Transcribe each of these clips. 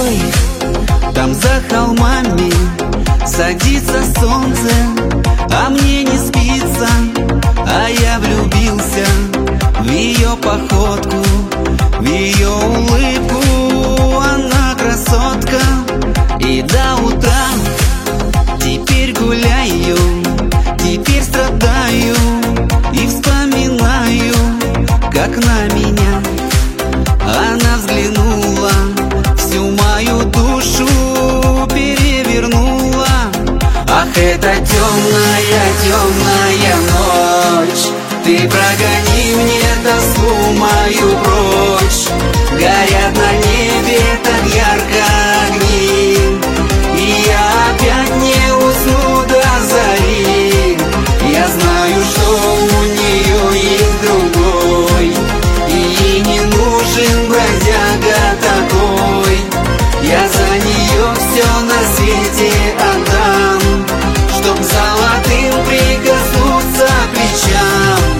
рекой, там за холмами садится солнце, а мне не спится, а я влюбился в ее походку, в ее улыбку. Она красотка, и до утра теперь гуляю, теперь страдаю и вспоминаю, как на меня она взглянула, всю мою душу перевернула. Ах, это темная, темная ночь, ты прогони мне тоску мою прочь. Горят на небе так ярко огни, и я опять не усну до зари. Я знаю, что у нее есть другой, и ей не нужен бродяга такой. Я за нее все на свете отдам, чтоб золотым прикоснуться к плечам.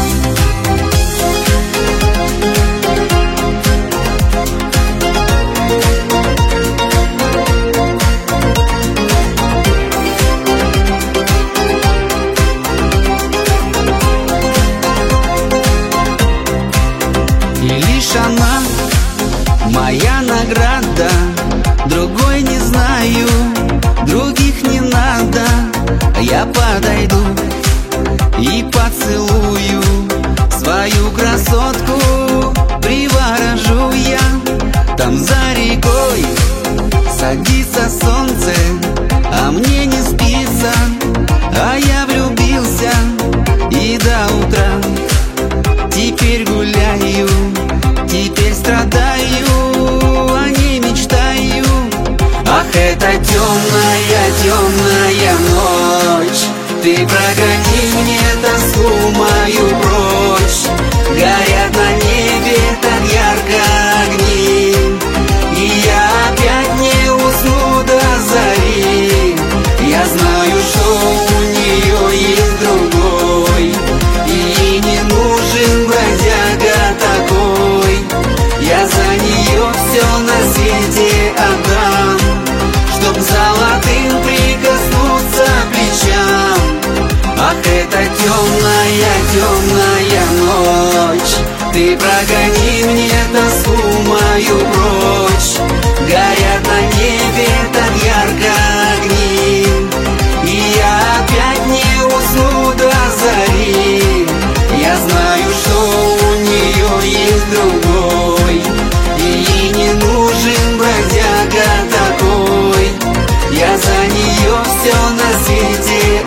И лишь она моя награда, другой не знаю, других не надо. Я подойду и поцелую свою красотку, приворожу я. Там за рекой садится солнце, а мне не спится, а я влюбился и до утра теперь гуляю, теперь страдаю, о ней мечтаю. Ах, это темная, темная ночь, ты прогони мне тоску мою прочь. Горят на небе так ярко огни, и я опять не усну до зари. Я знаю, что у нее есть другой, и ей не нужен бродяга такой. Я за нее все на свете отдам, чтоб золотым прикоснуться к плечам. Ах, это темная, темная ночь, ты прогони мне тоску мою прочь. Горят на небе так ярко огни, и я опять не усну до зари. Я знаю, что у нее есть другой, и ей не нужен бродяга такой. Я за нее все на свете